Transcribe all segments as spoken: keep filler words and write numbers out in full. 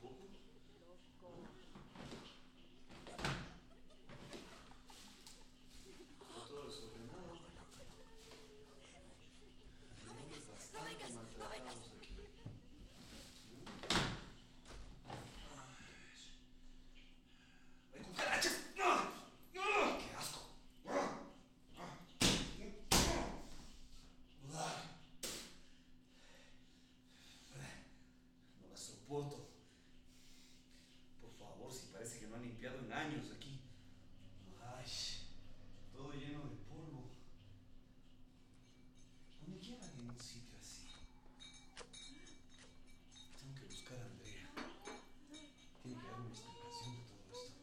poco. Está todo desordenado. Tenemos bastante maltratados aquí. ¡Hay cucarachas! ¡Ah! ¡Ah! ¡Qué asco! ¡Ah! ¡Ah! ¡Ah! No la soporto. Por favor, si parece que no han limpiado en años aquí. Ay, todo lleno de polvo. No me llevan en un sitio así. Tengo que buscar a Andrea. Tiene que darme una explicación de todo esto.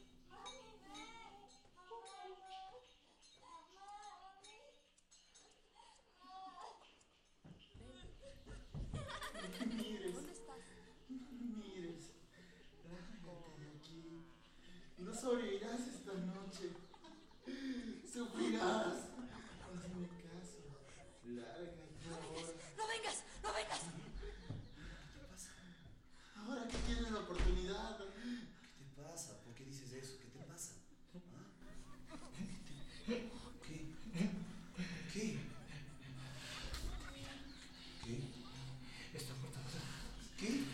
Mires, ¿Dónde estás? mires. Lárgate de aquí. No sobrevivirás esta noche. Sufrirás. Hazme caso. Lárgate ahora. ¡No vengas! ¡No vengas! ¿Qué pasa? Ahora que tienes la oportunidad. ¿Qué te pasa? ¿Por qué dices eso? ¿Qué te pasa? ¿Ah? ¿Qué? ¿Qué? ¿Qué? Está cortado. ¿Qué?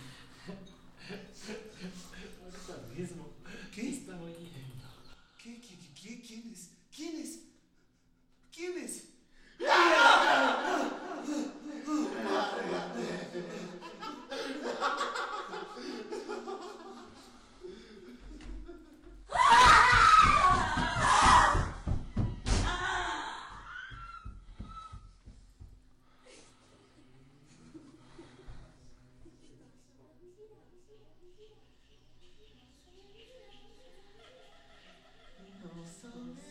Ahorita mismo. ¿Qué? Está oyendo. ¿Qué? ¿Qué? ¿Qué? ¿Qué? ¿Quién es? ¿Quién es? ¿Quién es? No sabes.